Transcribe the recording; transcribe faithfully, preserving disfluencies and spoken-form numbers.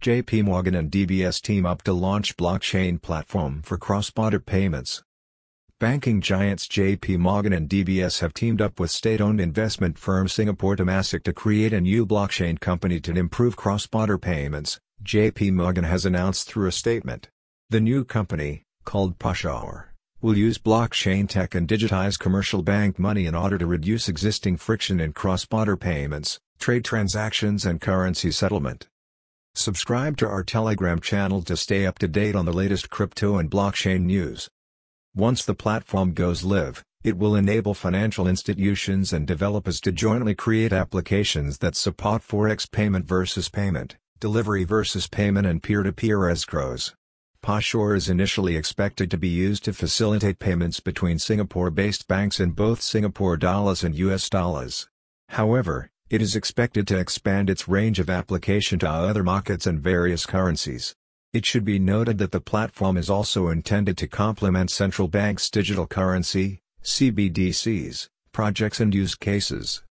J P Morgan and D B S team up to launch blockchain platform for cross-border payments. Banking giants J P Morgan and D B S have teamed up with state-owned investment firm Singapore Temasek to create a new blockchain company to improve cross-border payments, J P Morgan has announced through a statement. The new company, called PaSure, will use blockchain tech and digitize commercial bank money in order to reduce existing friction in cross-border payments, trade transactions and currency settlement. Subscribe to our Telegram channel to stay up to date on the latest crypto and blockchain news. Once the platform goes live, it will enable financial institutions and developers to jointly create applications that support forex payment versus payment, delivery versus payment and peer-to-peer escrows. PaSure is initially expected to be used to facilitate payments between Singapore-based banks in both Singapore dollars and U S dollars. However, it is expected to expand its range of application to other markets and various currencies. It should be noted that the platform is also intended to complement central banks' digital currency, C B D Cs, projects and use cases.